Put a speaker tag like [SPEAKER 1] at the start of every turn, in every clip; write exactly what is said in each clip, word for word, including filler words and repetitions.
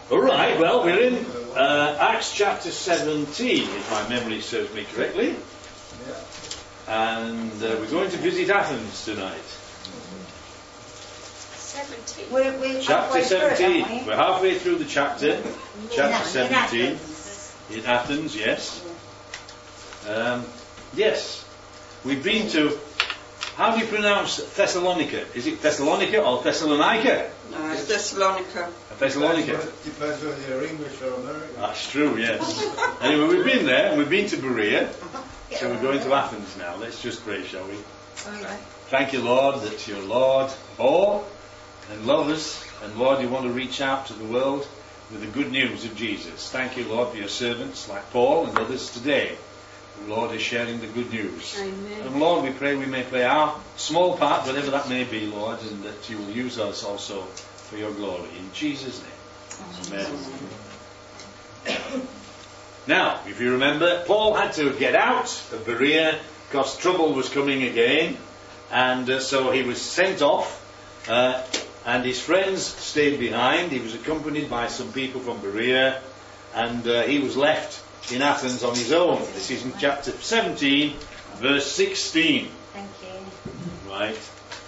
[SPEAKER 1] All right, well, we're in uh, Acts chapter seventeen, if my memory serves me correctly. And uh, we're going to visit Athens tonight.
[SPEAKER 2] seventeen.
[SPEAKER 3] We're, we're
[SPEAKER 1] Chapter seventeen.
[SPEAKER 3] Through it,
[SPEAKER 1] we? We're halfway through the chapter. Chapter
[SPEAKER 3] in
[SPEAKER 1] seventeen.
[SPEAKER 3] Athens.
[SPEAKER 1] In Athens, yes. Um, yes. We've been to... How do you pronounce Thessalonica? Is it Thessalonica or Thessalonica?
[SPEAKER 4] No, it's Thessalonica.
[SPEAKER 1] Thessalonica.
[SPEAKER 5] Depends whether you're English or American.
[SPEAKER 1] That's true, yes. Anyway, we've been there and we've been to Berea. So we're going to Athens now. Let's just pray, shall we?
[SPEAKER 4] All right.
[SPEAKER 1] Thank you, Lord, that you're Lord all and love us. And Lord, you want to reach out to the world with the good news of Jesus. Thank you, Lord, for your servants like Paul and others today. The Lord is sharing the good news.
[SPEAKER 2] Amen.
[SPEAKER 1] And Lord, we pray we may play our small part, whatever that may be, Lord, and that you will use us also for your glory. In Jesus' name. Amen. Amen. Now, if you remember, Paul had to get out of Berea because trouble was coming again. And uh, so he was sent off. Uh, and his friends stayed behind. He was accompanied by some people from Berea. And uh, he was left in Athens on his own. This is in chapter seventeen, verse sixteen.
[SPEAKER 3] Thank you.
[SPEAKER 1] Right.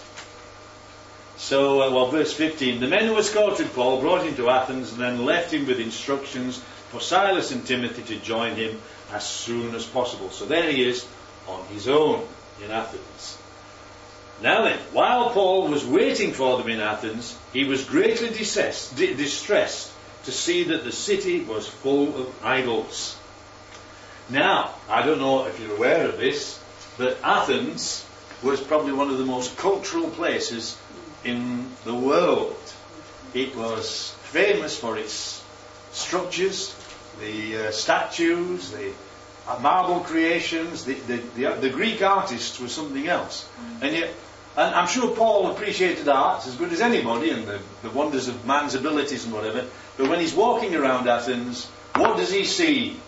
[SPEAKER 1] So, uh, well, verse fifteen. The men who escorted Paul brought him to Athens and then left him with instructions for Silas and Timothy to join him as soon as possible. So there he is on his own in Athens. Now then, while Paul was waiting for them in Athens, he was greatly distressed, di- distressed to see that the city was full of idols. Now, I don't know if you're aware of this, but Athens was probably one of the most cultural places in the world. It was famous for its structures, the uh, statues, the uh, marble creations. The, the, the, the Greek artists were something else. And yet, and I'm sure Paul appreciated art as good as anybody and the, the wonders of man's abilities and whatever. But when he's walking around Athens, what does he see?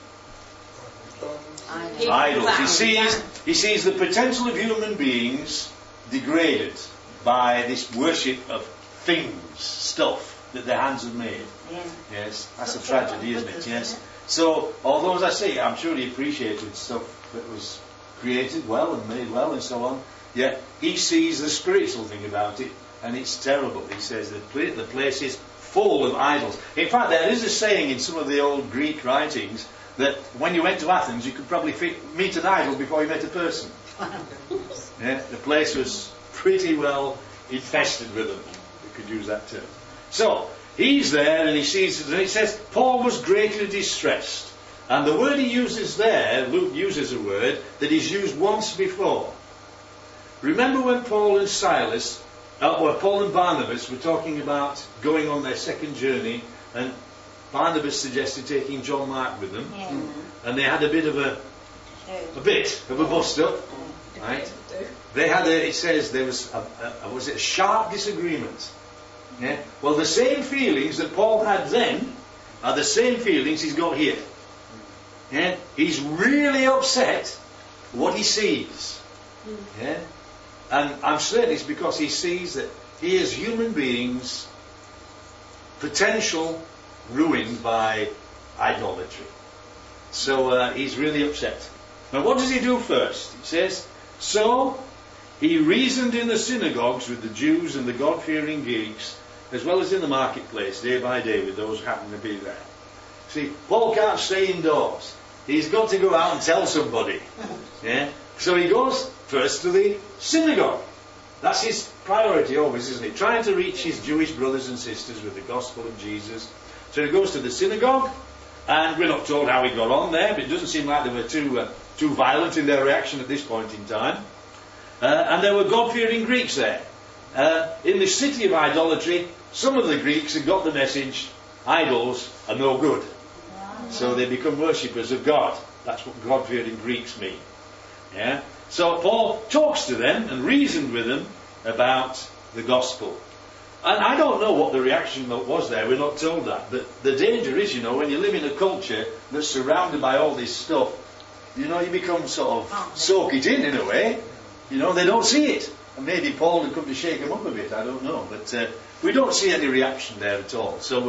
[SPEAKER 2] People
[SPEAKER 1] Idols. He
[SPEAKER 2] bow
[SPEAKER 1] sees,
[SPEAKER 2] down.
[SPEAKER 1] he sees the potential of human beings degraded by this worship of things, stuff that their hands have made.
[SPEAKER 3] Yeah.
[SPEAKER 1] Yes, that's a tragedy, isn't it? Yes. So, although as I say, I'm sure he appreciated stuff that was created well and made well and so on, yet he sees the spiritual thing about it, and it's terrible. He says that the place is full of idols. In fact, there is a saying in some of the old Greek writings that when you went to Athens, you could probably meet an idol before you met a person. Yeah, the place was pretty well infested with them. You could use that term. So, he's there and he sees, and it says, Paul was greatly distressed. And the word he uses there, Luke uses a word that he's used once before. Remember when Paul and Silas, uh, or Paul and Barnabas were talking about going on their second journey, and Barnabas suggested taking John Mark with them,
[SPEAKER 3] Yeah.
[SPEAKER 1] and they had a bit of a, a bit of a bust-up, right? They had a, it says there was a, a, was it a sharp disagreement. Yeah? Well, the same feelings that Paul had then are the same feelings he's got here. Yeah? He's really upset what he sees. Yeah? And I'm certain it's because he sees that he as human beings, potential ruined by idolatry. So uh, he's really upset. Now what does he do first? He says, so he reasoned in the synagogues with the Jews and the God-fearing Greeks, as well as in the marketplace, day by day, with those who happen to be there. See, Paul can't stay indoors. He's got to go out and tell somebody. Yeah? So he goes first to the synagogue. That's his priority always, isn't it? Trying to reach his Jewish brothers and sisters with the gospel of Jesus. So he goes to the synagogue, and we're not told how he got on there, but it doesn't seem like they were too uh, too violent in their reaction at this point in time. Uh, and there were God-fearing Greeks there. Uh, in the city of idolatry, some of the Greeks had got the message, idols are no good. So they become worshippers of God. That's what God-fearing Greeks mean. Yeah. So Paul talks to them and reasoned with them about the gospel. And I don't know what the reaction was there, we're not told that. But the danger is, you know, when you live in a culture that's surrounded by all this stuff, you know, you become sort of soak it in, in a way. You know, they don't see it. And maybe Paul had come to shake them up a bit, I don't know. But uh, we don't see any reaction there at all. So uh,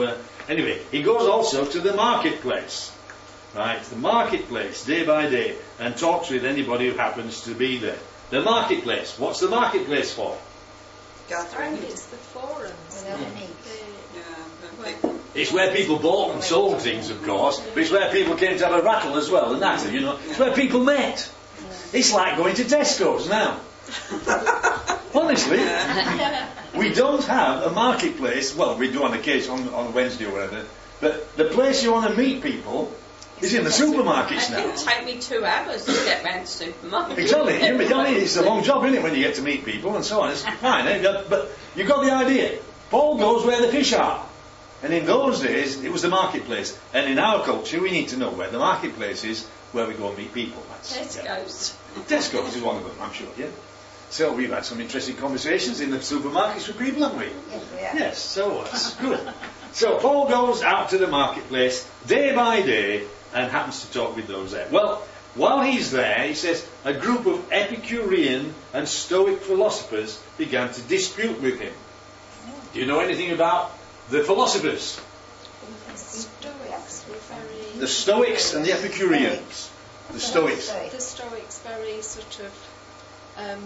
[SPEAKER 1] Anyway, he goes also to the marketplace. Right, the marketplace, day by day, and talks with anybody who happens to be there. The marketplace. What's the marketplace for?
[SPEAKER 2] Gathering.
[SPEAKER 3] It's the forums.
[SPEAKER 2] Without a need.
[SPEAKER 3] The-
[SPEAKER 2] Yeah,
[SPEAKER 1] It's where people bought and sold things, of course, but it's where people came to have a rattle as well, and that, you know. It's where people met. It's like going to Tesco's now. Honestly, we don't have a marketplace. Well, we do on occasion, on, on Wednesday or whatever, but the place you want to meet people is in the supermarkets now.
[SPEAKER 4] It would take me two hours to get round the supermarket.
[SPEAKER 1] Exactly. You know, it's a long job, isn't it, when you get to meet people and so on. It's fine, eh? But you got the idea. Paul goes where the fish are. And in those days, it was the marketplace. And in our culture, we need to know where the marketplace is, where we go and meet people. That's,
[SPEAKER 4] Tesco's.
[SPEAKER 1] Yeah. Tesco's is one of them, I'm sure, yeah. So we've had some interesting conversations in the supermarkets with people, haven't we?
[SPEAKER 2] Yes, we are.
[SPEAKER 1] Yes, so that's good. So Paul goes out to the marketplace day by day and happens to talk with those there. Well, while he's there, he says, a group of Epicurean and Stoic philosophers began to dispute with him. Do you know anything about the philosophers?
[SPEAKER 3] The Stoics were very...
[SPEAKER 1] The Stoics and the Epicureans. The Stoics.
[SPEAKER 3] The Stoics very sort of... Um,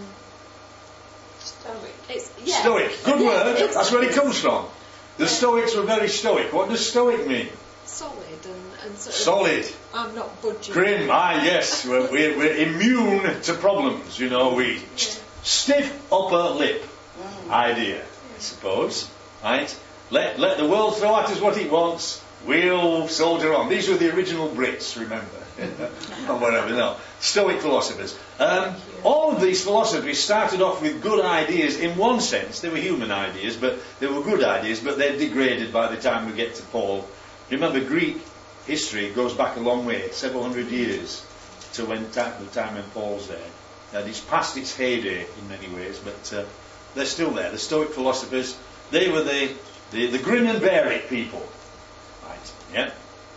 [SPEAKER 4] Stoic.
[SPEAKER 3] it's, yeah.
[SPEAKER 1] Stoic. Good
[SPEAKER 3] Yeah,
[SPEAKER 1] word.
[SPEAKER 3] it's-
[SPEAKER 1] That's where it comes from. The Stoics were very stoic. What does stoic mean?
[SPEAKER 3] Solid and, and sort of...
[SPEAKER 1] Solid.
[SPEAKER 3] I'm not budging.
[SPEAKER 1] Grim. Ah, yes. We're, we're, we're immune to problems. You know, we st- stiff upper lip idea, I suppose. Right? Let let the world throw at us what it wants. We'll soldier on. These were the original Brits, remember? Or whatever. No. Stoic philosophers. Um, all of these philosophies started off with good ideas in one sense. They were human ideas, but they were good ideas, but they're degraded by the time we get to Paul. Remember, Greek history goes back a long way, several hundred years, to when ta- the time when Paul's there. And it's past its heyday in many ways, but uh, they're still there. The Stoic philosophers, they were the, the, the grin and bear it people. Right, yeah.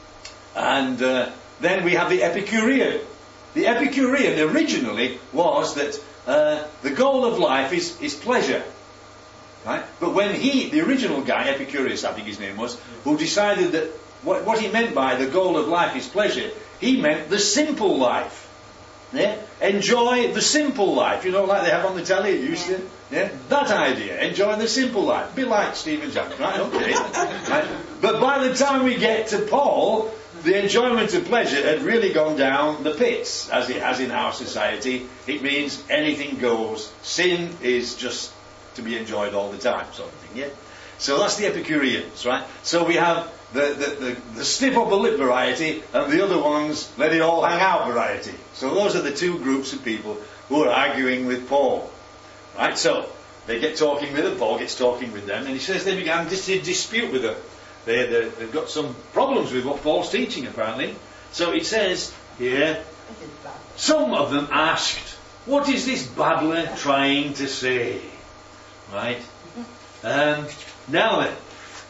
[SPEAKER 1] And uh, then we have the Epicurean. The Epicurean originally was that uh, the goal of life is, is pleasure. Right? But when he, the original guy, Epicurus I think his name was, who decided that what, what he meant by the goal of life is pleasure, he meant the simple life. Yeah? Enjoy the simple life, you know, like they have on the telly, it used to. Yeah? That idea, enjoy the simple life. Be like Stephen Jackson, right? Okay. Right? But by the time we get to Paul, the enjoyment of pleasure had really gone down the pits, as it has in our society. It means anything goes. Sin is just to be enjoyed all the time, sort of thing, yeah? So that's the Epicureans, right? So we have the, the, the, the stiff upper lip variety, and the other ones let it all hang out variety. So those are the two groups of people who are arguing with Paul. Right? So they get talking with him, Paul gets talking with them, and he says they began dis- to dispute with them. They, they, they've got some problems with what Paul's teaching, apparently. So it says here, some of them asked, what is this babbler trying to say? Right? Um, now then,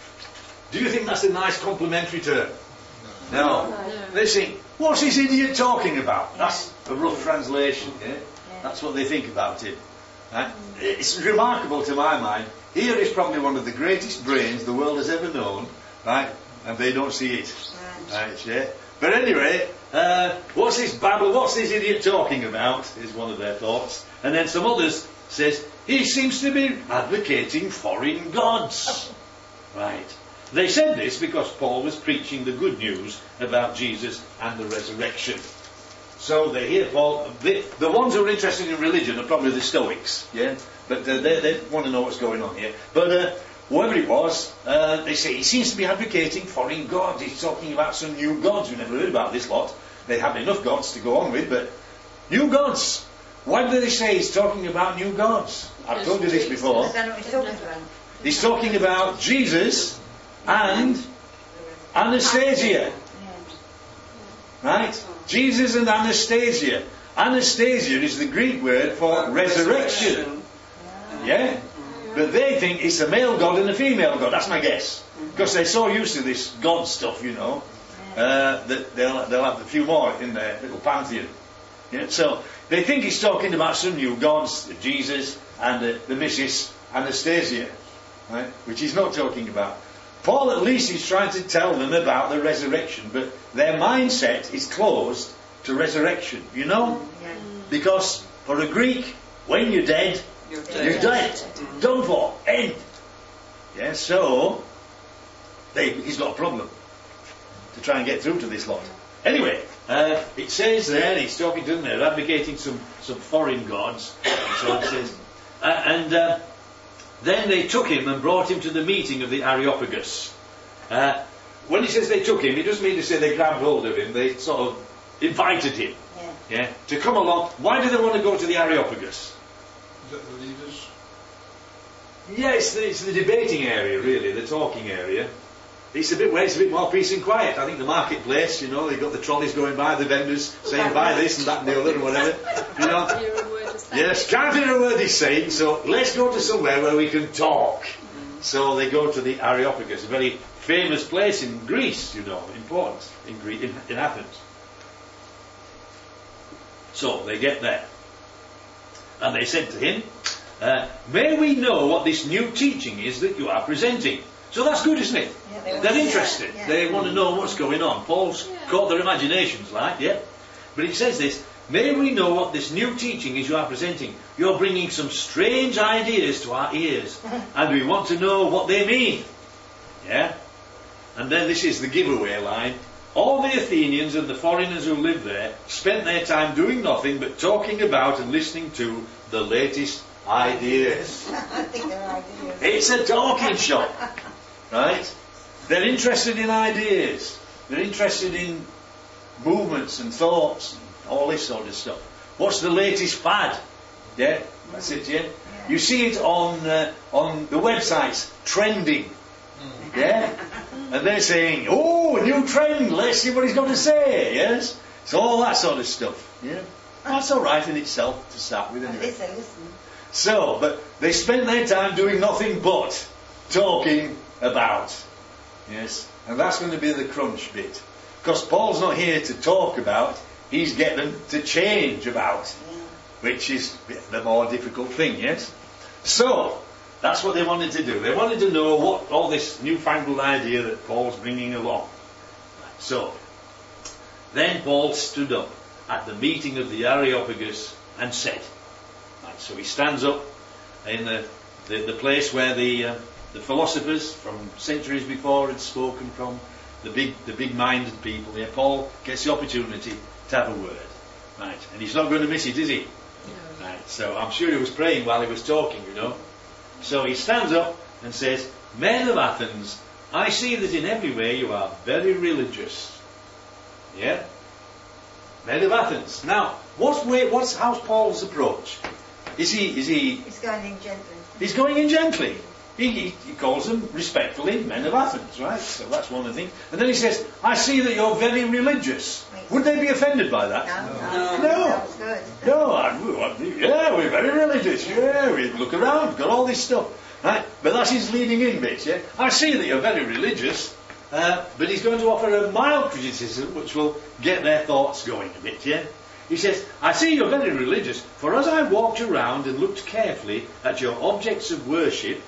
[SPEAKER 1] do you think that's a nice complimentary term? No.
[SPEAKER 3] No.
[SPEAKER 1] They think, what's this idiot talking about? That's a rough translation. Yeah? That's what they think about it. Right? It's remarkable to my mind. Here is probably one of the greatest brains the world has ever known, right? And they don't see it. Right, yeah? But anyway, uh, what's this babble, what's this idiot talking about, is one of their thoughts. And then some others says, he seems to be advocating foreign gods. Right. They said this because Paul was preaching the good news about Jesus and the resurrection. So they hear Paul, the, the ones who are interested in religion are probably the Stoics, yeah? But uh, they, they want to know what's going on here. But uh, whoever it was, uh, they say he seems to be advocating foreign gods. He's talking about some new gods. We've never heard about this lot. They have enough gods to go on with, but new gods. Why do they say he's talking about new gods? I've told you this before.
[SPEAKER 2] I don't know what he's talking about.
[SPEAKER 1] He's talking about Jesus and Anastasia. Right? Jesus and Anastasia. Anastasia is the Greek word for resurrection. Yeah? But they think it's a male god and a female god. That's my guess. Because they're so used to this god stuff, you know, uh, that they'll, they'll have a few more in their little pantheon. Yeah? So they think he's talking about some new gods, Jesus and the, the Missus Anastasia, right? Which he's not talking about. Paul at least is trying to tell them about the resurrection, but their mindset is closed to resurrection, you know?
[SPEAKER 2] Yeah.
[SPEAKER 1] Because for a Greek, when you're dead,
[SPEAKER 4] You're
[SPEAKER 1] you're
[SPEAKER 4] dead.
[SPEAKER 1] dead. Done for. End. Yeah, so they, he's got a problem to try and get through to this lot. Anyway, uh, it says there, he's talking to them, they're advocating some, some foreign gods. And so it says, uh, and uh, then they took him and brought him to the meeting of the Areopagus. Uh, when he says they took him, it doesn't mean to say they grabbed hold of him, they sort of invited him.
[SPEAKER 2] Yeah.
[SPEAKER 1] Yeah, to come along. Why do they want to go to the Areopagus?
[SPEAKER 5] Is that the leaders?
[SPEAKER 1] Yeah, it's the, it's the debating area, really, the talking area. It's a bit where it's a bit more peace and quiet. I think the marketplace, you know, they've got the trolleys going by, the vendors saying buy this and that and the other and whatever. You know.
[SPEAKER 3] Hear a word of saying.
[SPEAKER 1] Yes, can't hear a word he's saying, so let's go to somewhere where we can talk. So they go to the Areopagus, a very famous place in Greece, you know, important in, Gre- in, in Athens. So they get there. And they said to him, uh, may we know what this new teaching is that you are presenting? So that's good, isn't it?
[SPEAKER 2] Yeah, they want
[SPEAKER 1] They're
[SPEAKER 2] to-
[SPEAKER 1] interested.
[SPEAKER 2] yeah, yeah.
[SPEAKER 1] They want to know what's going on. Paul's
[SPEAKER 3] Yeah.
[SPEAKER 1] caught their imaginations, like, yeah. But it says this, may we know what this new teaching is you are presenting. You're bringing some strange ideas to our ears, and we want to know what they mean. Yeah? And then this is the giveaway line. All the Athenians and the foreigners who live there spent their time doing nothing but talking about and listening to the latest ideas.
[SPEAKER 2] I think they're ideas.
[SPEAKER 1] It's a talking shop, right? They're interested in ideas. They're interested in movements and thoughts and all this sort of stuff. What's the latest fad? Yeah, that's it, yeah? You see it on uh, on the websites, trending. Yeah? And they're saying, oh, a new trend, let's see what he's got to say, yes? So all that sort of stuff, yeah? That's all right in itself to start with,
[SPEAKER 2] At
[SPEAKER 1] anyway.
[SPEAKER 2] least they listen.
[SPEAKER 1] So, but they spent their time doing nothing but talking about. Yes, and that's going to be the crunch bit. Because Paul's not here to talk about, he's getting them to change about,
[SPEAKER 2] Yeah.
[SPEAKER 1] which is the more difficult thing, yes? So, that's what they wanted to do. They wanted to know what all this newfangled idea that Paul's bringing along. So, then Paul stood up at the meeting of the Areopagus and said, right, so he stands up in the, the, the place where the uh, the philosophers from centuries before had spoken from, the big the big-minded people. Here, Paul gets the opportunity to have a word, right? And he's not going to miss it, is he?
[SPEAKER 3] No.
[SPEAKER 1] Right. So I'm sure he was praying while he was talking, you know. So he stands up and says, "Men of Athens, I see that in every way you are very religious." Yeah. Men of Athens. Now, what's way, what's how's Paul's approach? Is he is he
[SPEAKER 2] It's going in gently.
[SPEAKER 1] He's going in gently. He, he, he calls them respectfully men of Athens, right? So that's one of the things. And then he says, I see that you're very religious. Would they be offended by that?
[SPEAKER 2] No,
[SPEAKER 4] No.
[SPEAKER 2] no.
[SPEAKER 1] No.
[SPEAKER 2] That was good.
[SPEAKER 1] No, I, we- yeah, we're very religious. Yeah, we look around, got all this stuff. Right? But that's his leading in bit, yeah? I see that you're very religious, uh, but he's going to offer a mild criticism which will get their thoughts going a bit, yeah? He says, I see you're very religious, for as I walked around and looked carefully at your objects of worship,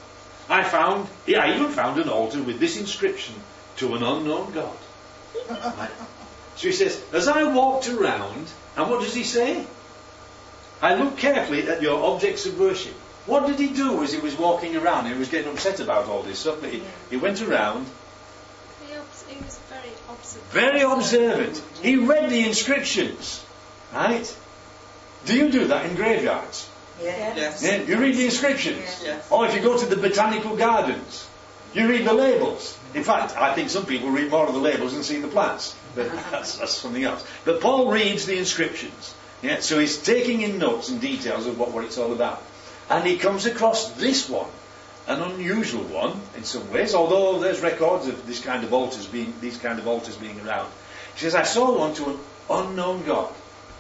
[SPEAKER 1] I found, yeah, I even found an altar with this inscription, to an unknown God. Right? So he says, as I walked around, and what does he say? I looked carefully at your objects of worship. What did he do as he was walking around? He was getting upset about all this stuff, but he, he went around,
[SPEAKER 3] He, obs- he was very observant.
[SPEAKER 1] very observant. He read the inscriptions, right? Do you do that in graveyards?
[SPEAKER 2] Yeah.
[SPEAKER 4] Yes.
[SPEAKER 1] Yeah, you read the inscriptions.
[SPEAKER 4] Yes.
[SPEAKER 1] Or if you go to the botanical gardens, you read the labels. In fact, I think some people read more of the labels than see the plants. But that's, that's something else. But Paul reads the inscriptions. Yeah, so he's taking in notes and details of what, what it's all about. And he comes across this one, an unusual one in some ways, although there's records of this kind of altars being, these kind of altars being around. He says, I saw one to an unknown God.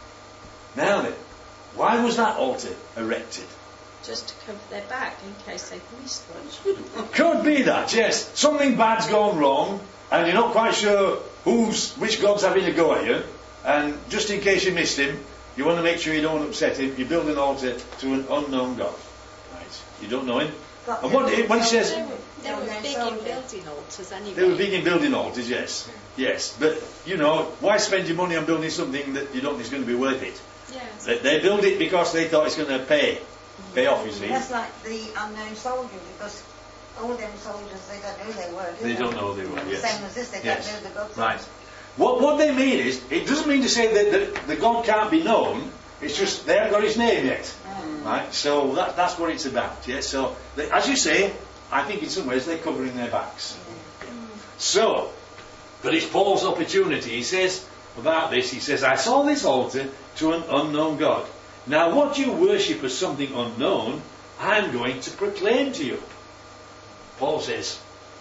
[SPEAKER 1] Now then, why was that altar erected?
[SPEAKER 4] Just to cover their back in case they missed one.
[SPEAKER 1] Could be that, yes. Something bad's gone wrong, and you're not quite sure who's, which god's having a go at you, and just in case you missed him, you want to make sure you don't upset him, you build an altar to an unknown God. Right. You don't know him.
[SPEAKER 2] But
[SPEAKER 1] And what,
[SPEAKER 2] they
[SPEAKER 1] when he says,
[SPEAKER 2] they
[SPEAKER 3] They
[SPEAKER 2] No,
[SPEAKER 3] were
[SPEAKER 2] no,
[SPEAKER 3] big
[SPEAKER 2] soldiers.
[SPEAKER 3] in building altars anyway.
[SPEAKER 1] They were big in building altars, yes. Yes. But, you know, why spend your money on building something that you don't think is going to be worth it?
[SPEAKER 3] Yes.
[SPEAKER 1] They, they build it because they thought it's going to pay. Pay off, you see.
[SPEAKER 2] That's like the unknown soldier, because all them soldiers, they don't know who they were, do
[SPEAKER 1] They
[SPEAKER 2] they?
[SPEAKER 1] don't know who they were, yes.
[SPEAKER 2] Same as this, they
[SPEAKER 1] Yes.
[SPEAKER 2] don't know the gods.
[SPEAKER 1] Right. What, what they mean is, it doesn't mean to say that the, the God can't be known, it's just they haven't got his name yet.
[SPEAKER 2] Mm.
[SPEAKER 1] Right? So that, that's what it's about. Yeah? So, they, as you say, I think in some ways they're covering their backs. So, but it's Paul's opportunity. He says about this, he says, I saw this altar to an unknown God. Now what you worship as something unknown, I'm going to proclaim to you. Paul says,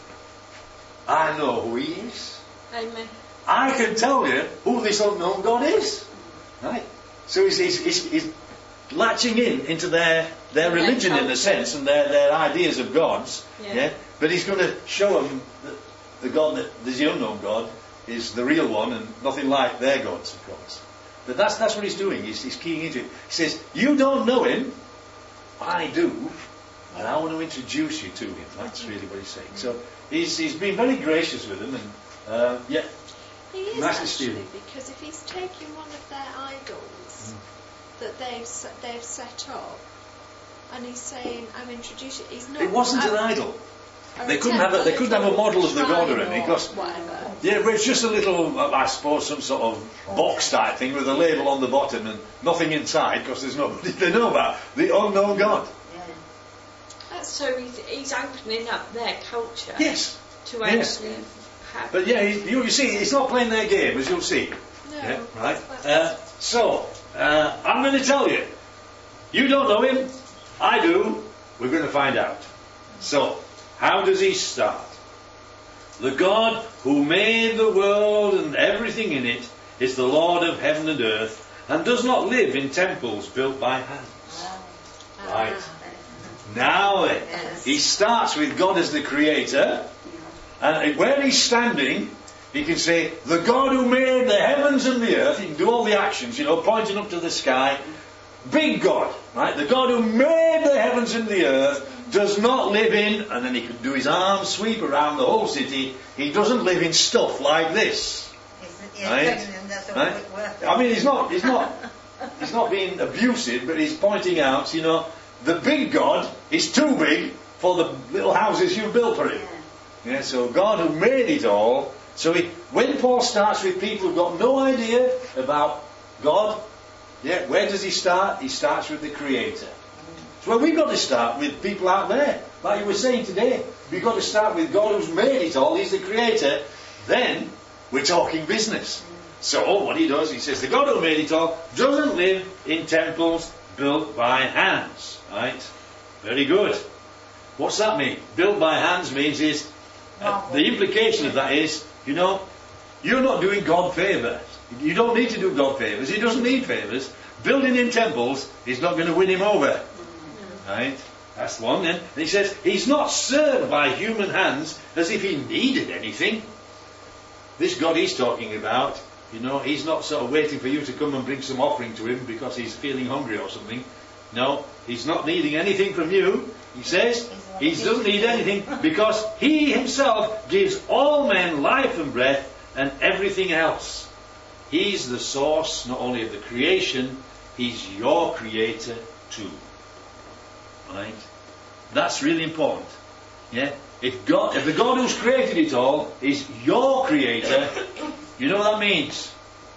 [SPEAKER 1] I know who he is.
[SPEAKER 4] Amen.
[SPEAKER 1] I can tell you who this unknown God is. Right? So he's, he's, he's, he's latching in into their, their religion in a sense and their, their ideas of gods.
[SPEAKER 4] Yeah.
[SPEAKER 1] Yeah? But he's going to show them that the God that there's the unknown God is the real one and nothing like their gods, of course. But that's that's what he's doing. He's, he's keying into it. He says, you don't know him, I do, and I want to introduce you to him. That's really what he's saying. So he's he's been very gracious with them, and uh, yeah,
[SPEAKER 3] He is
[SPEAKER 1] Nicely
[SPEAKER 3] actually,
[SPEAKER 1] stealing.
[SPEAKER 3] because if he's taking one of their idols that they've se- they've set up, and he's saying, "I'm introducing," he's not.
[SPEAKER 1] it wasn't an
[SPEAKER 3] I'm-
[SPEAKER 1] idol.
[SPEAKER 3] or
[SPEAKER 1] They
[SPEAKER 3] a
[SPEAKER 1] couldn't have a,
[SPEAKER 3] temple,
[SPEAKER 1] they couldn't have a
[SPEAKER 3] little
[SPEAKER 1] model of the god or
[SPEAKER 3] shrine
[SPEAKER 1] anything, because
[SPEAKER 3] whatever.
[SPEAKER 1] yeah, but it's just a little, uh, I suppose, some sort of box type thing with a label on the bottom and nothing inside, because there's nobody to know about the unknown God.
[SPEAKER 2] Yeah.
[SPEAKER 4] That's so he's, he's opening up their culture
[SPEAKER 1] Yes,
[SPEAKER 4] to
[SPEAKER 1] yes.
[SPEAKER 4] actually have.
[SPEAKER 1] but yeah, he- you, you see, it's not playing their game, as you'll see.
[SPEAKER 3] No,
[SPEAKER 1] Yeah, right.
[SPEAKER 3] that's-
[SPEAKER 1] Uh, so uh, I'm going to tell you. You don't know him. I do. We're going to find out. So, how does he start? The God who made the world and everything in it is the Lord of heaven and earth, and does not live in temples built by hands.
[SPEAKER 2] Wow.
[SPEAKER 1] Right. Now then,
[SPEAKER 2] Yes.
[SPEAKER 1] he starts with God as the creator, and where he's standing, he can say, the God who made the heavens and the earth. He can do all the actions, you know, pointing up to the sky. Big God, right? The God who made the heavens and the earth does not live in, and then he can do his arm sweep around the whole city. He doesn't live in stuff like this.
[SPEAKER 2] It's, yeah,
[SPEAKER 1] Right?
[SPEAKER 2] feminine, that's all
[SPEAKER 1] Right?
[SPEAKER 2] it worth.
[SPEAKER 1] I mean, he's not, he's not, he's not being abusive, but he's pointing out, you know, the big God is too big for the little houses you built for him.
[SPEAKER 2] Yeah.
[SPEAKER 1] Yeah, so God who made it all. So he, when Paul starts with people who've got no idea about God, yeah, where does he start? He starts with the Creator. So well, we've got to start with people out there. Like you were saying today, we've got to start with God who's made it all. He's the Creator. Then we're talking business. So what he does, he says, the God who made it all doesn't live in temples built by hands. Right? Very good. What's that mean? Built by hands means is, uh, the implication of that is, you know, you're not doing God favours. You don't need to do God favours. He doesn't need favours. Building in temples is not going to win him over. Right? That's one then. And he says, he's not served by human hands as if he needed anything. This God he's talking about, you know, he's not sort of waiting for you to come and bring some offering to him because he's feeling hungry or something. No, he's not needing anything from you. He says he doesn't need anything because he himself gives all men life and breath and everything else. He's the source not only of the creation, he's your creator too. Right? That's really important. Yeah? If God, if the God who's created it all is your creator, you know what that means?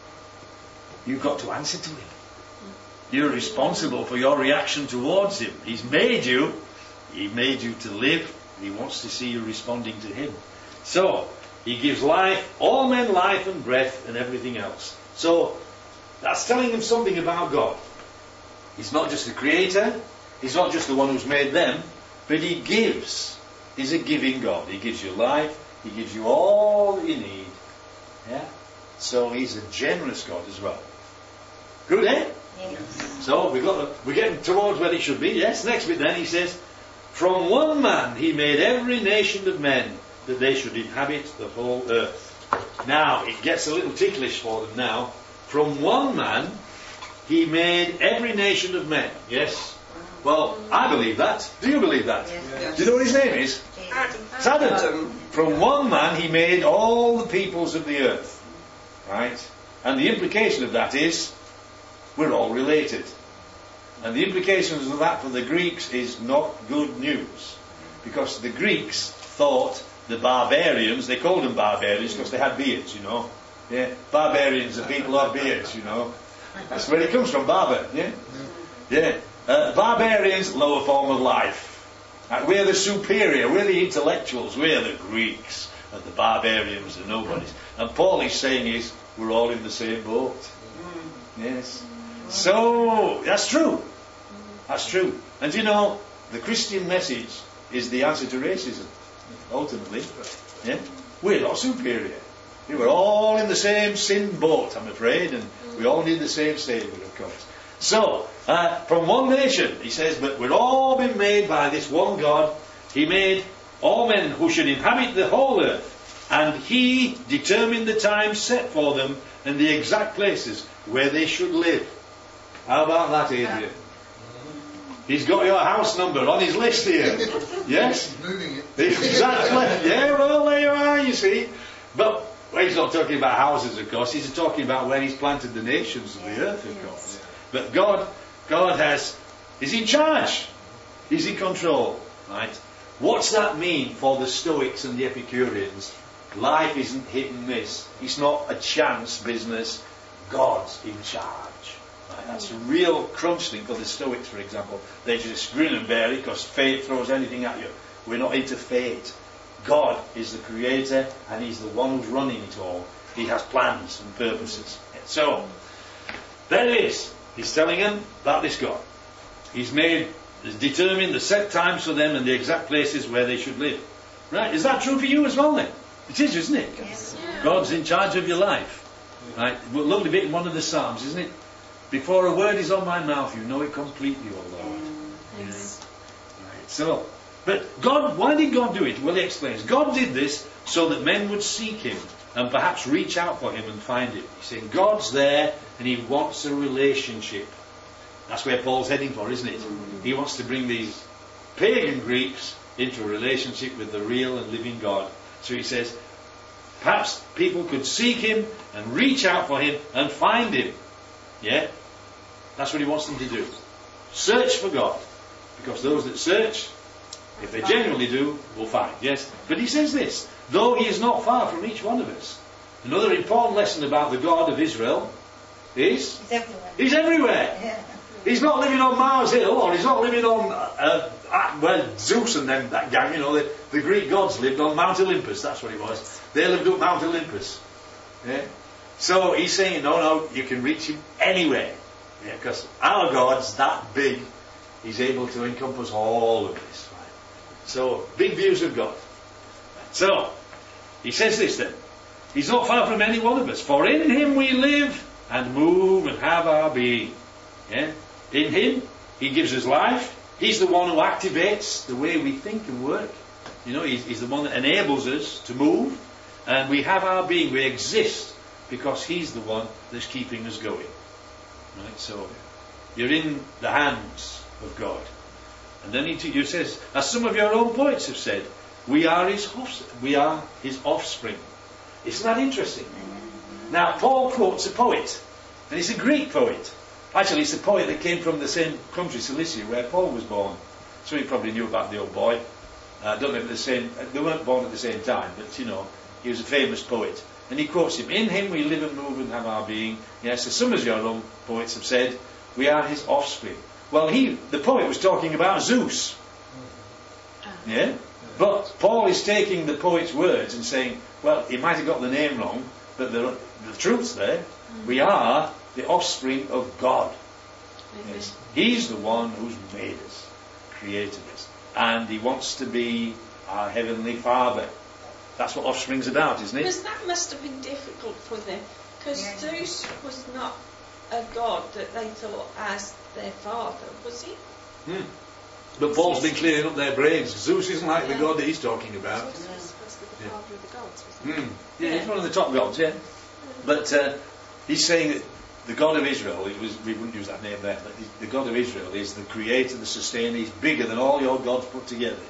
[SPEAKER 1] You've got to answer to him. You're responsible for your reaction towards him. He's made you. He made you to live. He wants to see you responding to him. So, he gives life, all men life and breath and everything else. So, that's telling them something about God. He's not just the creator. He's not just the one who's made them. But he gives. He's a giving God. He gives you life. He gives you all that you need. Yeah? So, he's a generous God as well. Good, eh?
[SPEAKER 2] Yes.
[SPEAKER 1] So we've got to, we're getting towards where it should be. Yes. Next bit then he says, from one man he made every nation of men that they should inhabit the whole earth. Now it gets a little ticklish for them now. From one man he made every nation of men. Yes. Well, I believe that. Do you believe that?
[SPEAKER 2] Yes.
[SPEAKER 1] Do you know what his name is?
[SPEAKER 2] Jesus. Adam.
[SPEAKER 1] It's Adam. From one man he made all the peoples of the earth. Right? And the implication of that is we're all related. And the implications of that for the Greeks is not good news. Because the Greeks thought the barbarians, they called them barbarians because they had beards, you know. Yeah, barbarians are people who have beards, you know. That's where it comes from, barber, yeah? Yeah. Uh, barbarians, lower form of life. Uh, we're the superior, we're the intellectuals, we're the Greeks. And the barbarians, the nobodies. And Paul is saying is, we're all in the same boat. Yes. So, that's true. That's true. And you know, the Christian message is the answer to racism, ultimately. Yeah? We're not superior. We were all in the same sin boat, I'm afraid, and we all need the same Saviour, of course. So, uh, from one nation, he says, but we're all been made by this one God. He made all men who should inhabit the whole earth, and He determined the time set for them and the exact places where they should live. How about that, Adrian? He's got your house number on his list here. Yes?
[SPEAKER 5] He's moving it.
[SPEAKER 1] Exactly. Yeah, well, there you are, you see. But well, he's not talking about houses, of course. He's talking about where he's planted the nations of the earth, of course. But God, God has, is in charge. He's in control. Right? What's that mean for the Stoics and the Epicureans? Life isn't hit and miss. It's not a chance business. God's in charge. Right? That's a real crunch thing for the Stoics, for example. They just grin and bear it because fate throws anything at you. We're not into fate. God is the creator and He's the one who's running it all. He has plans and purposes. So, there it is. He's telling them about this God. He's made, he's determined the set times for them and the exact places where they should live. Right? Is that true for you as well then? It is, isn't it?
[SPEAKER 2] Yes.
[SPEAKER 3] Yeah.
[SPEAKER 1] God's in charge of your life. Right? Well, lovely bit in one of the Psalms, isn't it? Before a word is on my mouth, you know it completely, O Lord.
[SPEAKER 3] Yes.
[SPEAKER 1] Right. So, but God, why did God do it? Well, He explains. God did this so that men would seek Him and perhaps reach out for Him and find Him. He's saying God's there and He wants a relationship. That's where Paul's heading for, isn't it? He wants to bring these pagan Greeks into a relationship with the real and living God. So he says, perhaps people could seek Him and reach out for Him and find Him. Yeah? That's what He wants them to do. Search for God. Because those that search, if they genuinely do, will find. Yes? But He says this, though He is not far from each one of us. Another important lesson about the God of Israel is
[SPEAKER 2] He's everywhere.
[SPEAKER 1] He's everywhere.
[SPEAKER 2] Yeah.
[SPEAKER 1] He's not living on Mars Hill, or He's not living on, uh, uh, well, Zeus and them, that gang, you know, the, the Greek gods lived on Mount Olympus, that's what it was. They lived up Mount Olympus. Yeah? So He's saying, no, no, you can reach Him anywhere. Yeah, because our God's that big, He's able to encompass all of this. Right? So, big views of God. So, He says this then, He's not far from any one of us, for in Him we live and move and have our being. Yeah? In Him, He gives us life. He's the one who activates the way we think and work. You know, He's, he's the one that enables us to move. And we have our being. We exist because He's the one that's keeping us going. Right? So, you're in the hands of God. And then He, he says, as some of your own poets have said, we are His offspring. We are His offspring. Isn't that interesting? Now, Paul quotes a poet. And it's a Greek poet. Actually, it's a poet that came from the same country, Cilicia, where Paul was born. So he probably knew about the old boy. I uh, don't know if the same, they weren't born at the same time, but you know, he was a famous poet. And he quotes him, in Him we live and move and have our being. Yes, as some of your own poets have said, we are His offspring. Well, he, the poet was talking about Zeus. Yeah? But Paul is taking the poet's words and saying, well, he might have got the name wrong, but the, the truth's there. We are the offspring of God. Yes. He's the one who's made us, created us. And He wants to be our Heavenly Father. That's what offspring's about, isn't it?
[SPEAKER 4] Because that must have been difficult for them. Because
[SPEAKER 2] Yeah.
[SPEAKER 4] Zeus was not a god that they thought as their father, was he?
[SPEAKER 1] Hmm. But Paul's been clearing up their brains. Zeus isn't like the
[SPEAKER 4] Yeah.
[SPEAKER 1] God that he's talking about.
[SPEAKER 3] Zeus was supposed to be the
[SPEAKER 1] Yeah.
[SPEAKER 3] father of the gods, wasn't he?
[SPEAKER 1] Hmm. Yeah, he's one of the top gods, yeah. But uh, he's saying that the God of Israel, it was, we wouldn't use that name there, but the God of Israel is the creator, the sustainer. He's bigger than all your gods put together.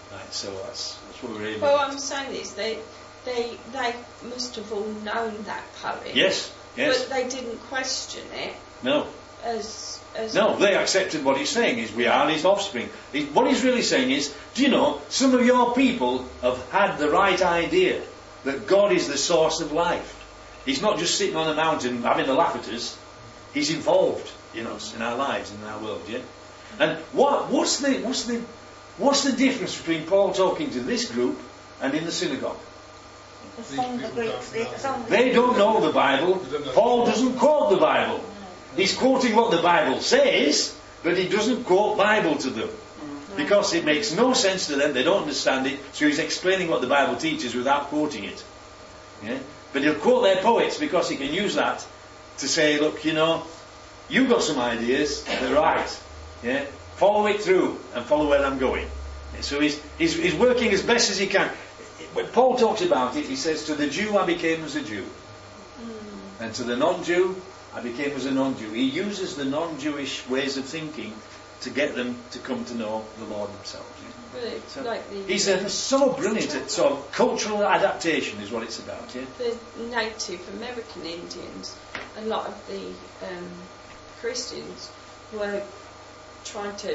[SPEAKER 1] Right, so that's, that's what we're aiming
[SPEAKER 4] Well,
[SPEAKER 1] at.
[SPEAKER 4] I'm saying is they, they, they must have all known that poem.
[SPEAKER 1] Yes, yes.
[SPEAKER 4] But they didn't question it
[SPEAKER 1] No.
[SPEAKER 4] as as.
[SPEAKER 1] No, they accepted what he's saying is we are his offspring. He, what he's really saying is, do you know, some of your people have had the right idea that God is the source of life. He's not just sitting on a mountain having a laugh at us. He's involved, you know, in our lives, in our world, yeah? And what, what's the, what's the, what's the difference between Paul talking to this group and in the synagogue?
[SPEAKER 2] Because some of the Greeks, they, some of the
[SPEAKER 1] They don't know the Bible. Paul doesn't quote the Bible. He's quoting what the Bible says, but he doesn't quote Bible to them. Because it makes no sense to them, they don't understand it, so he's explaining what the Bible teaches without quoting it. Yeah? But he'll quote their poets because he can use that to say, look, you know, you've got some ideas, they're right. Yeah? Follow it through and follow where I'm going. Yeah, so he's, he's, he's working as best as he can. When Paul talks about it, he says, to the Jew I became as a Jew. Mm. And to the non-Jew I became as a non-Jew. He uses the non-Jewish ways of thinking to get them to come to know the Lord himself.
[SPEAKER 4] Really,
[SPEAKER 1] So
[SPEAKER 4] like the,
[SPEAKER 1] he's uh, so brilliant at sort of cultural adaptation is what it's about, yeah?
[SPEAKER 4] the Native American Indians, a lot of the um, Christians were trying to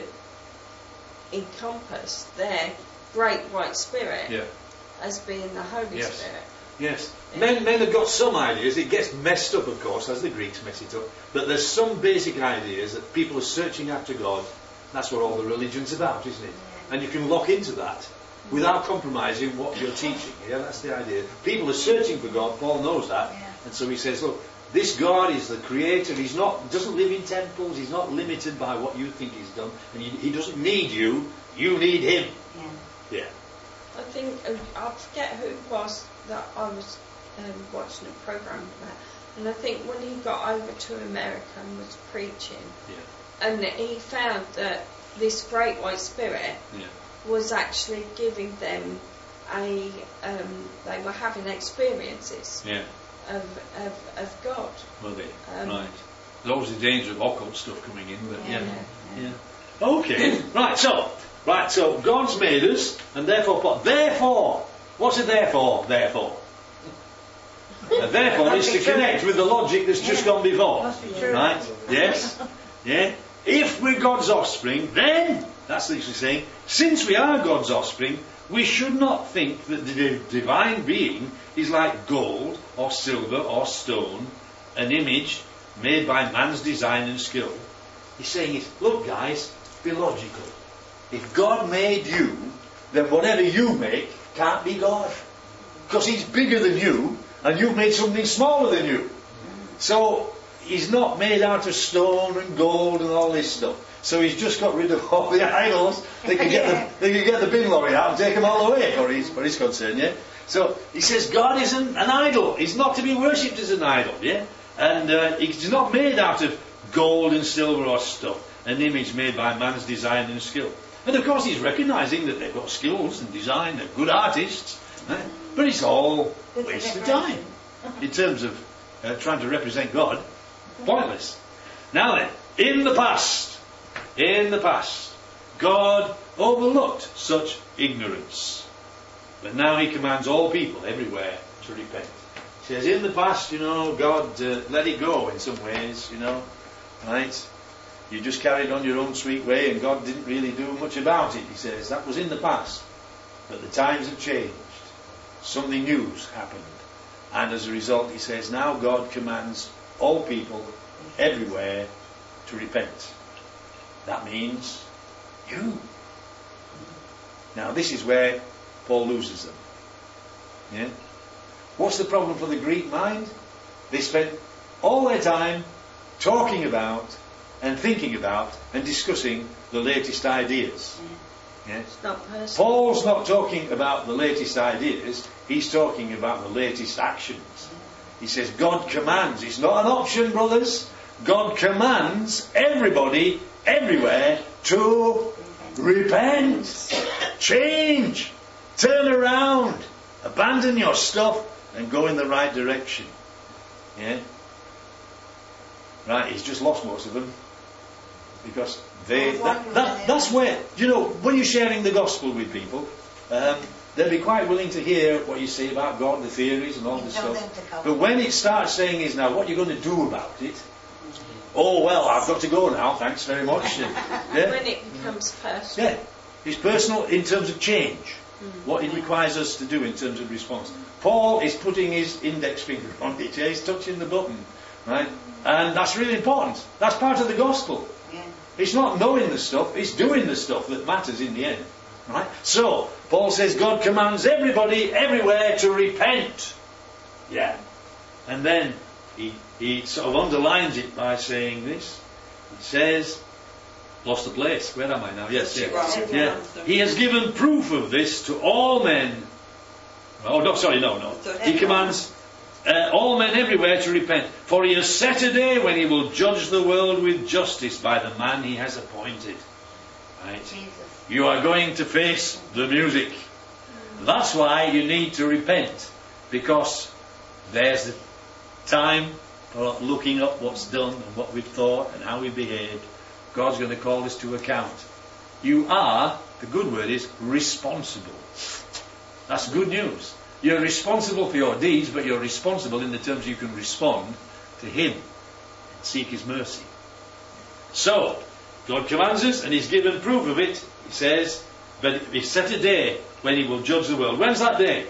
[SPEAKER 4] encompass their great white spirit
[SPEAKER 1] Yeah.
[SPEAKER 4] as being the Holy
[SPEAKER 1] Yes.
[SPEAKER 4] Spirit.
[SPEAKER 1] Yes. Men, men have got some ideas. It gets messed up, of course, as the Greeks mess it up. But there's some basic ideas that people are searching after God. That's what all the religion's about, isn't it? And you can lock into that without compromising what you're teaching. Yeah, that's the idea. People are searching for God. Paul knows that.
[SPEAKER 2] Yeah.
[SPEAKER 1] And so he says, look, this God is the creator. He's not, doesn't live in temples. He's not limited by what you think he's done. And he, he doesn't need you. You need him.
[SPEAKER 2] Yeah.
[SPEAKER 1] Yeah.
[SPEAKER 4] I think, uh, I forget who it was that I was um, watching a programme about, and I think when he got over to America and was preaching,
[SPEAKER 1] Yeah.
[SPEAKER 4] and he found that this great white spirit
[SPEAKER 1] Yeah.
[SPEAKER 4] was actually giving them a, um, they were having experiences
[SPEAKER 1] Yeah.
[SPEAKER 4] of, of, of God.
[SPEAKER 1] Well, they,
[SPEAKER 4] Um,
[SPEAKER 1] right. There's always the danger of occult stuff coming in, but yeah.
[SPEAKER 2] Yeah.
[SPEAKER 1] Yeah. Okay. Right. So, right. So God's made us, and therefore, but therefore, what's a therefore? Therefore. A therefore is to connect with the logic that's just
[SPEAKER 2] Yeah.
[SPEAKER 1] gone before.
[SPEAKER 2] Must be true.
[SPEAKER 1] Right? Yes. Yeah. If we're God's offspring, then that's what he's saying. Since we are God's offspring, we should not think that the di- divine being is like gold or silver or stone, an image made by man's design and skill. He's saying is, look guys, be logical. If God made you, then whatever you make can't be God. Because he's bigger than you, and you've made something smaller than you. So he's not made out of stone and gold and all this stuff. So he's just got rid of all the idols. They can get the they can get the bin lorry out and take them all away, for his for his concern, yeah. So he says God isn't an idol. He's not to be worshipped as an idol, yeah. And uh, he's not made out of gold and silver or stuff. An image made by man's design and skill. And of course he's recognising that they've got skills and design. They're good artists, eh? But it's all
[SPEAKER 2] Good
[SPEAKER 1] waste of
[SPEAKER 2] decoration.
[SPEAKER 1] time in terms of uh, trying to represent God. Pointless. Now then, in the past, in the past, God overlooked such ignorance. But now he commands all people everywhere to repent. He says, in the past, you know, God uh, let it go in some ways, you know, right? You just carried on your own sweet way and God didn't really do much about it, he says. That was in the past. But the times have changed. Something new's happened. And as a result, he says, now God commands all people everywhere to repent. That means you. Now this is where Paul loses them. Yeah? What's the problem for the Greek mind? They spent all their time talking about and thinking about and discussing the latest ideas. Yeah?
[SPEAKER 4] It's not personal.
[SPEAKER 1] Paul's not talking about the latest ideas, he's talking about the latest actions. He says God commands. It's not an option, brothers. God commands everybody, everywhere, to repent, change, turn around, abandon your stuff and go in the right direction. Yeah? Right, he's just lost most of them. Because they, that, that, that's where, you know, when you're sharing the gospel with people, um, they'll be quite willing to hear what you say about God, the theories and all
[SPEAKER 2] You
[SPEAKER 1] this
[SPEAKER 2] tell
[SPEAKER 1] stuff.
[SPEAKER 2] them to come.
[SPEAKER 1] But when it starts saying is now, what are you going to do about it? Oh, well, I've got to go now, thanks very much. Yeah?
[SPEAKER 4] When it becomes personal.
[SPEAKER 1] Yeah, it's personal in terms of change, what it requires us to do in terms of response. Paul is putting his index finger on it, yeah? He's touching the button, right? And that's really important. That's part of the gospel.
[SPEAKER 2] Yeah.
[SPEAKER 1] It's not knowing the stuff, it's doing the stuff that matters in the end, right? So, Paul says God commands everybody, everywhere to repent. Yeah. And then he, he sort of underlines it by saying this. He says, lost the place. Where am I now? Yes, yes. Yeah. He has given proof of this to all men. Oh, no, sorry, no, no. He commands uh, all men everywhere to repent. For he has set a day when he will judge the world with justice by the man he has appointed. Right?
[SPEAKER 2] Jesus.
[SPEAKER 1] You are going to face the music. That's why you need to repent. Because there's the time for looking up what's done and what we've thought and how we behaved. God's going to call us to account. You are, the good word is, responsible. That's good news. You're responsible for your deeds, but you're responsible in the terms you can respond to Him and seek His mercy. So, God commands us, and He's given proof of it. He says, but He set a day when He will judge the world. When's that day?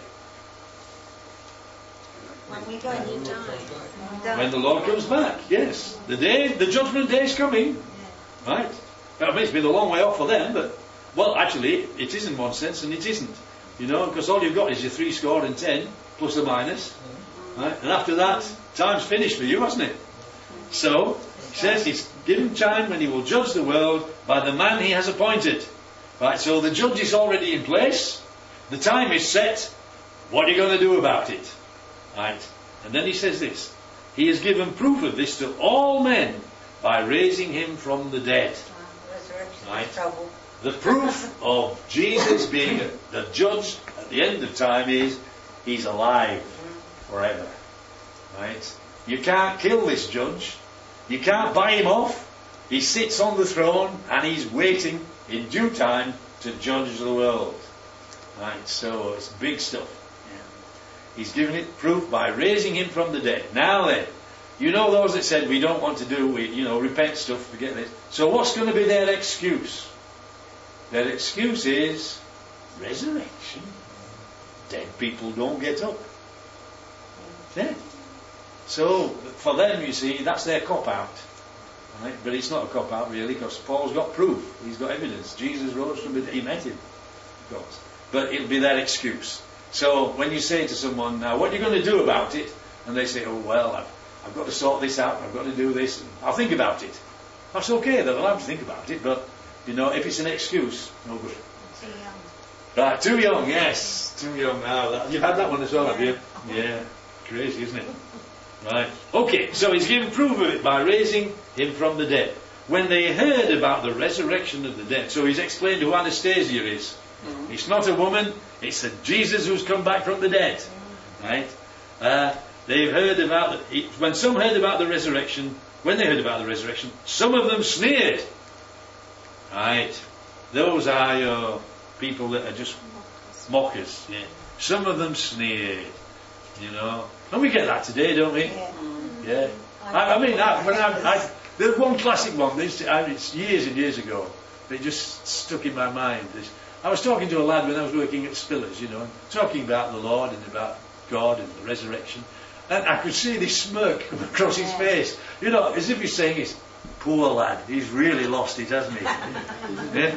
[SPEAKER 2] When we go,
[SPEAKER 3] When you
[SPEAKER 2] we
[SPEAKER 3] die.
[SPEAKER 2] die.
[SPEAKER 1] When the Lord comes back. Yes, the day, the judgment day is coming. Right? I mean, it's been a long way off for them, but, well, actually, it is in one sense, and it isn't. You know, because all you've got is your three score and ten, plus or minus. Right? And after that, time's finished for you, hasn't it? So, he says he's given time when he will judge the world by the man he has appointed. Right, so the judge is already in place. The time is set. What are you going to do about it? Right? And then he says this. He has given proof of this to all men by raising him from the dead.
[SPEAKER 2] Resurrection
[SPEAKER 1] Right.
[SPEAKER 2] is trouble.
[SPEAKER 1] The proof of Jesus being the judge at the end of time is he's alive forever. Right? You can't kill this judge. You can't buy him off. He sits on the throne and he's waiting in due time to judge the world. Right? So it's big stuff. He's given it proof by raising him from the dead. Now then, you know those that said we don't want to do, we, you know, repent stuff, forget this. So what's going to be their excuse? Their excuse is resurrection. Dead people don't get up. Yeah. So for them, you see, that's their cop out. Right? But it's not a cop out really, because Paul's got proof. He's got evidence. Jesus rose from the dead. He met him, of course. But it'll be their excuse. So when you say to someone, now what are you going to do about it? And they say, oh well, I've, I've got to sort this out, I've got to do this, and I'll think about it. That's okay, they're allowed to think about it, but, you know, if it's an excuse, no good.
[SPEAKER 2] Too young.
[SPEAKER 1] Right, too young, yes, too young now. That, you've had that one as well, have you? Yeah, crazy, isn't it? Right. Okay, so he's given proof of it by raising him from the dead. When they heard about the resurrection of the dead, so he's explained who Anastasia is. Mm-hmm. It's not a woman, it's a Jesus who's come back from the dead. Mm-hmm. Right? Uh, they've heard about, the, when some heard about the resurrection, when they heard about the resurrection, some of them sneered. Right? Those are your people that are just mockers. Yeah. Some of them sneered. You know, and we get that today, don't we?
[SPEAKER 2] Yeah.
[SPEAKER 1] Yeah. I, I mean, I, when I, I, there's one classic one. This, I, it's years and years ago. But it just stuck in my mind. This, I was talking to a lad when I was working at Spillers, you know, talking about the Lord and about God and the resurrection, and I could see this smirk come across his face. You know, as if he's saying, "It's poor lad. He's really lost it, hasn't he?" Yeah.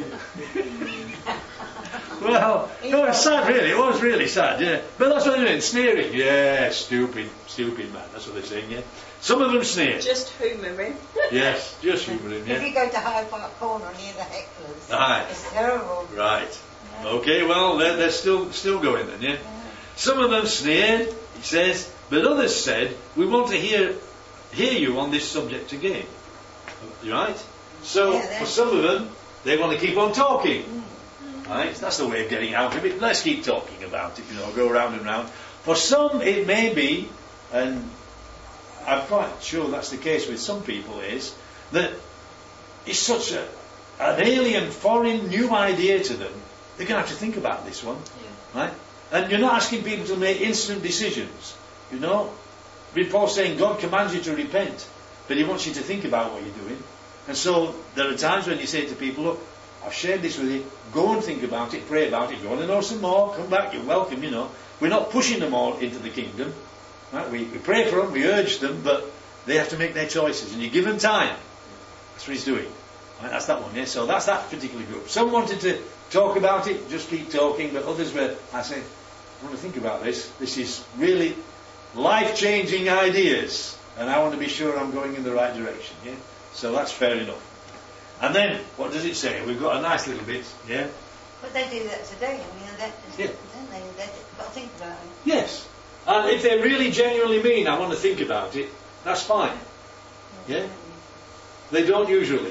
[SPEAKER 1] Well, no, it's sad really, it was really sad, yeah. But that's what they're doing, sneering. Yeah, stupid, stupid man, that's what they're saying, yeah. Some of them sneer.
[SPEAKER 4] Just humouring.
[SPEAKER 1] Yes, just humouring,
[SPEAKER 2] If
[SPEAKER 1] yeah.
[SPEAKER 2] you go to Hyde Park Corner near the hecklers,
[SPEAKER 1] Aye.
[SPEAKER 2] it's terrible.
[SPEAKER 1] Right. Okay, well, they're, they're still still going then, yeah. Some of them sneered, he says, but others said, we want to hear hear you on this subject again. Right? So,
[SPEAKER 2] Yeah,
[SPEAKER 1] for some of them, they want to keep on talking. Right? That's the way of getting out of it. Let's keep talking about it, you know, go round and round. For some it may be, and I'm quite sure that's the case with some people, is that it's such a, an alien, foreign, new idea to them they're going to have to think about this one,
[SPEAKER 3] Yeah.
[SPEAKER 1] right? And you're not asking people to make instant decisions, you know. I mean, Paul's saying God commands you to repent, but He wants you to think about what you're doing. And so there are times when you say to people, look, I've shared this with you, go and think about it, pray about it. If you want to know some more, come back, you're welcome, you know. We're not pushing them all into the kingdom. Right? We, we pray for them, we urge them, but they have to make their choices. And you give them time. That's what He's doing. Right? That's that one, yeah? So that's that particular group. Some wanted to talk about it, just keep talking, but others were, I said, I want to think about this. This is really life-changing ideas, and I want to be sure I'm going in the right direction, yeah? So that's fair enough. And then, what does it say? We've got a nice little bit, yeah?
[SPEAKER 2] But they do that today, I mean, that,
[SPEAKER 1] Yeah.
[SPEAKER 2] don't they? They've got to think about it.
[SPEAKER 1] Yes. And if they really genuinely mean, I want to think about it, that's fine. Yeah? They don't usually.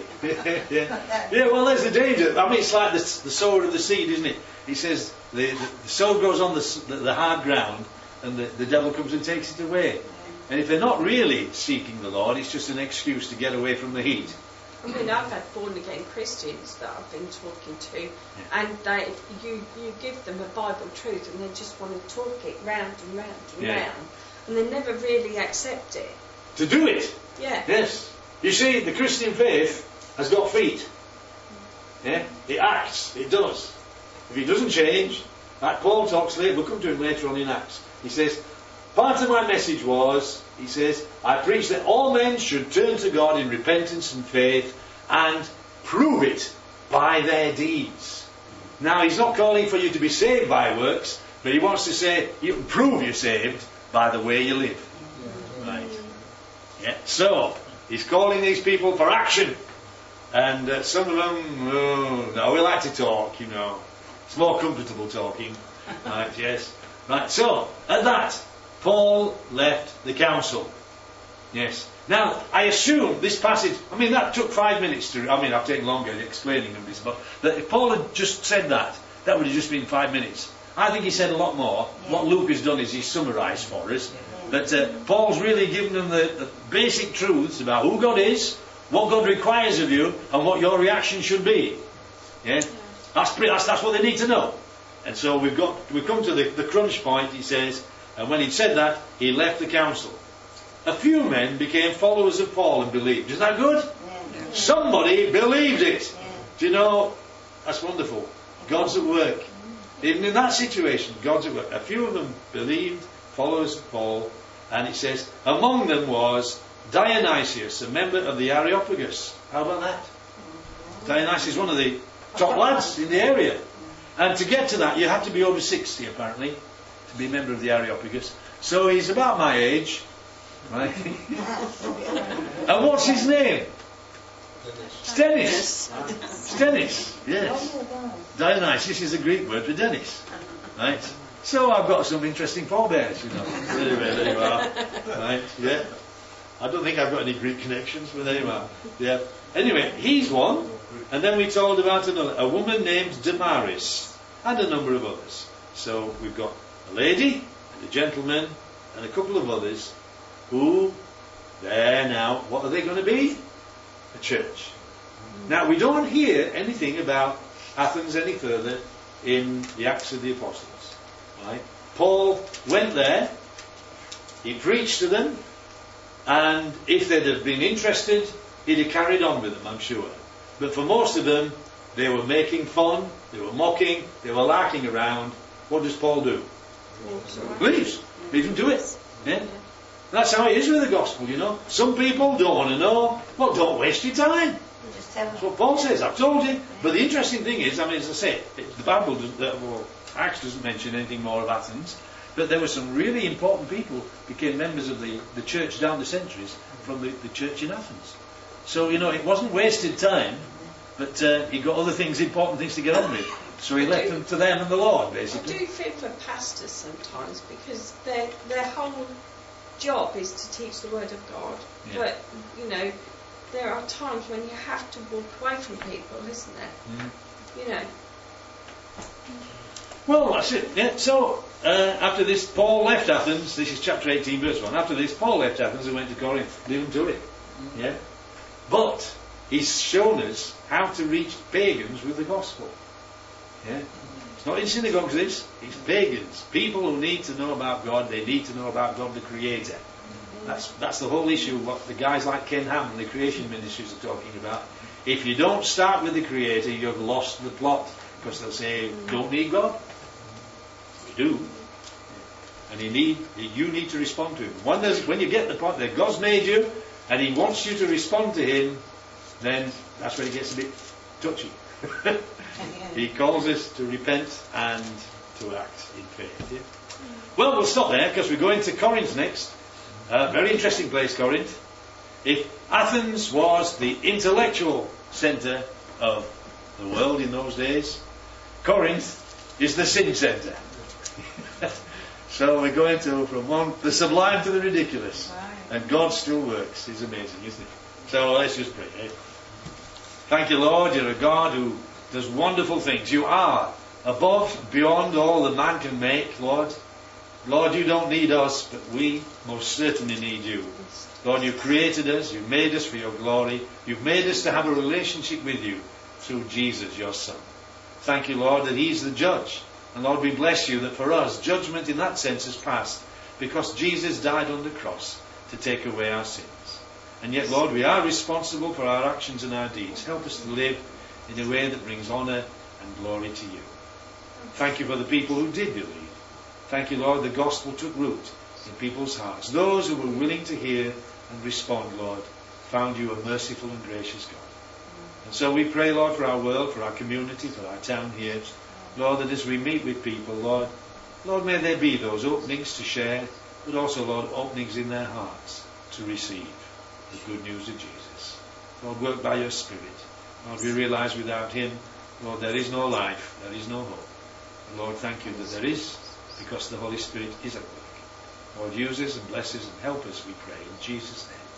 [SPEAKER 1] yeah. yeah, well, there's the danger. I mean, it's like the, the sower of the seed, isn't it? He says the, the, the soul grows on the, the, the hard ground, and the, the devil comes and takes it away. And if they're not really seeking the Lord, it's just an excuse to get away from the heat.
[SPEAKER 4] I mean, I've had born-again Christians that I've been talking to, yeah. and they, you, you give them a Bible truth, and they just want to talk it round and round and
[SPEAKER 1] yeah.
[SPEAKER 4] round, and they never really accept it.
[SPEAKER 1] To do it?
[SPEAKER 4] Yeah.
[SPEAKER 1] Yes. You see, the Christian faith has got feet. Yeah? It acts. It does. If it doesn't change, like Paul talks later, we'll come to him later on in Acts. He says, part of my message was, he says, I preach that all men should turn to God in repentance and faith and prove it by their deeds. Now, he's not calling for you to be saved by works, but he wants to say you can prove you're saved by the way you live. Right. Yeah. So, he's calling these people for action. And uh, some of them, oh, no, we like to talk, you know. It's more comfortable talking. Right, yes. Right, so, at that, Paul left the council. Yes. Now, I assume this passage, I mean, that took five minutes to, I mean, I've taken longer explaining them this, but that if Paul had just said that, that would have just been five minutes. I think he said a lot more. Yeah. What Luke has done is he's summarised for us. Yeah. But uh, Paul's really given them the, the basic truths about who God is, what God requires of you, and what your reaction should be. Yeah? That's, pretty, that's, that's what they need to know. And so we've got we've come to the, the crunch point, he says, and when he'd said that, he left the council. A few men became followers of Paul and believed. Isn't that good?
[SPEAKER 2] Yeah.
[SPEAKER 1] Somebody believed it.
[SPEAKER 2] Yeah.
[SPEAKER 1] Do you know, that's wonderful. God's at work. Even in that situation, God's at work. A few of them believed, followers of Paul, and it says, among them was Dionysius, a member of the Areopagus. How about that? Dionysius is one of the top lads in the area. And to get to that, you have to be over sixty, apparently, to be a member of the Areopagus. So he's about my age, right? And what's his name? It's Dennis. It's Dennis, yes. Dionysius is a Greek word for Dennis, right? So I've got some interesting forebears, you know. Anyway, there you are. Right, yeah. I don't think I've got any Greek connections, but there you are. Yeah. Anyway, he's one. And then we told about another, a woman named Damaris, and a number of others. So we've got a lady, and a gentleman, and a couple of others, who, they're now, what are they going to be? A church. Now, we don't hear anything about Athens any further in the Acts of the Apostles. Right? Paul went there, he preached to them, and if they'd have been interested, he'd have carried on with them, I'm sure. But for most of them, they were making fun, they were mocking, they were larking around. What does Paul do? Leaves. Leaves them to it. Yeah? That's how it is with the gospel, you know. Some people don't want to know. Well, don't waste your time. That's what Paul says. I've told you. But the interesting thing is, I mean, as I say, the Bible doesn't, uh, well, Acts doesn't mention anything more of Athens. But there were some really important people became members of the, the church down the centuries from the, the church in Athens. So, you know, it wasn't wasted time, but uh, he got other things, important things to get on with. So he left them to them and the Lord, basically.
[SPEAKER 4] I do feel for pastors sometimes, because their their whole job is to teach the Word of God. Yeah. But, you know, there are times when you have to walk away from people, isn't there? Mm. You know.
[SPEAKER 1] Well, that's it. Yeah. So, uh, after this, Paul left Athens. This is chapter eighteen, verse one. After this, Paul left Athens and went to Corinth. Leave him to it. Mm. Yeah. But he's shown us how to reach pagans with the gospel. Yeah. It's not in synagogues, this. It's pagans. People who need to know about God, they need to know about God the Creator. That's that's the whole issue, what the guys like Ken Ham and the creation ministries are talking about. If you don't start with the Creator, you've lost the plot. Because they'll say, don't need God? You do. And you need, you need to respond to Him. When, there's, when you get the point that God's made you, and He wants you to respond to Him, then that's when it gets a bit touchy. He calls us to repent and to act in faith. Yeah? Well, we'll stop there because we're going to Corinth next. Uh, very interesting place, Corinth. If Athens was the intellectual centre of the world in those days, Corinth is the sin centre. So we're going to from one the sublime to the ridiculous, and God still works. It's amazing, isn't it? So let's just pray. Eh? Thank you, Lord. You're a God who does wonderful things. You are above, beyond all that man can make, Lord. Lord, you don't need us, but we most certainly need you. Lord, you've created us, you've made us for your glory, you've made us to have a relationship with you through Jesus, your Son. Thank you, Lord, that He's the judge. And Lord, we bless you that for us, judgment in that sense is past, because Jesus died on the cross to take away our sins. And yet, Lord, we are responsible for our actions and our deeds. Help us to live in a way that brings honour and glory to you. Thank you for the people who did believe. Thank you, Lord, the gospel took root in people's hearts. Those who were willing to hear and respond, Lord, found you a merciful and gracious God. And so we pray, Lord, for our world, for our community, for our town here. Lord, that as we meet with people, Lord, Lord, may there be those openings to share, but also, Lord, openings in their hearts to receive the good news of Jesus. Lord, work by your Spirit. Lord, we realise without Him, Lord, there is no life, there is no hope. And Lord, thank you that there is, because the Holy Spirit is at work. Lord, use us and bless us and help us, we pray, in Jesus' name.